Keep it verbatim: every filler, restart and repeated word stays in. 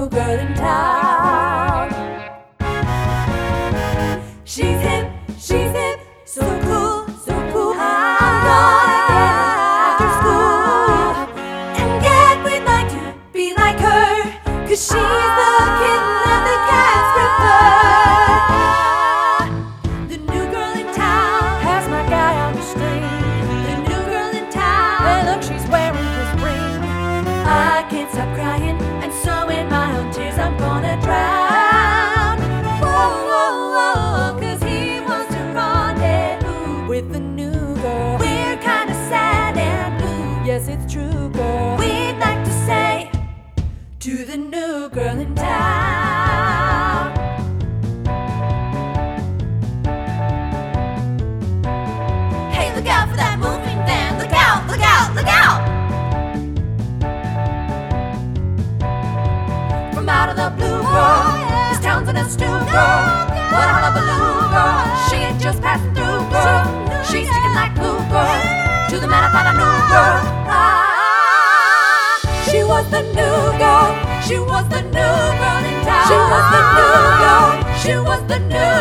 girl in town. She's hip, she's hip, so cool, so cool. I'm gonna get her after school and get with like to be like her, 'cause she's the kitten that the cats prefer. The new girl in town has my guy on the string. The new girl in town, and look, she's wearing his ring. I can't stop crying, and so in my own tears I'm gonna drown. Whoa, whoa, whoa, 'cause he wants to rendezvous with the new girl. We're kinda sad and blue, yes it's true, girl. We'd like to say to the new girl in town. Hey, look out for that moving van. Look out, look out, look out. From out of the blue, girl, this town's in a stew, girl. What a hullabaloo, girl. She ain't just passing through, girl. She's sticking like glue, girl, to the man I thought I knew, girl. Ah, she was the new girl. She was the new girl in town. She was the new girl. She was the new